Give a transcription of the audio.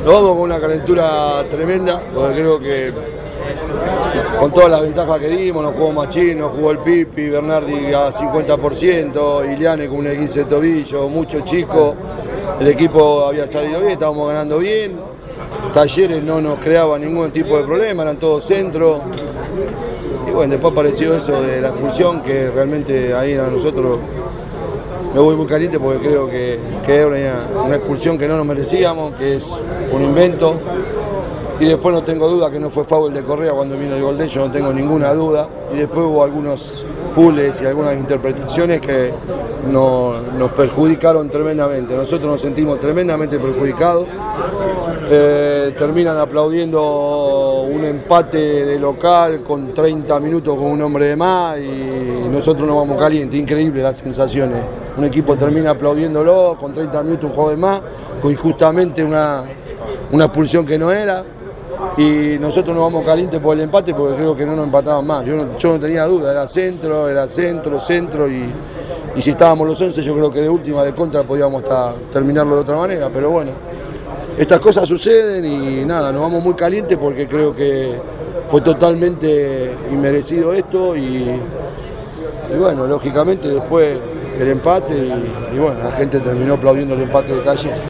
Nos vamos con una calentura tremenda, porque creo que con todas las ventajas que dimos, nos jugó Machín, nos jugó el Pipi, Bernardi a 50%, Iliane con un 15 de tobillo, mucho chico, el equipo había salido bien, estábamos ganando bien, Talleres no nos creaba ningún tipo de problema, eran todos centros, y bueno, después apareció eso de la expulsión, que realmente ahí a nosotros me voy muy caliente porque creo que era una expulsión que no nos merecíamos, que es un invento. Y después no tengo duda que no fue foul de Correa cuando vino el gol de ellos, no tengo ninguna duda. Y después hubo algunos fulls y algunas interpretaciones que nos perjudicaron tremendamente. Nosotros nos sentimos tremendamente perjudicados. Terminan aplaudiendo un empate de local con 30 minutos con un hombre de más y nosotros nos vamos calientes. Increíble las sensaciones. Un equipo termina aplaudiéndolo con 30 minutos un juego de más, con injustamente una expulsión que no era. Y nosotros nos vamos calientes por el empate porque creo que no nos empataban más. Yo no tenía duda, era centro y si estábamos los 11 yo creo que de última, de contra podíamos terminarlo de otra manera, pero bueno, estas cosas suceden y nada, nos vamos muy calientes porque creo que fue totalmente inmerecido esto y bueno, lógicamente después el empate y bueno, la gente terminó aplaudiendo el empate de Talleres.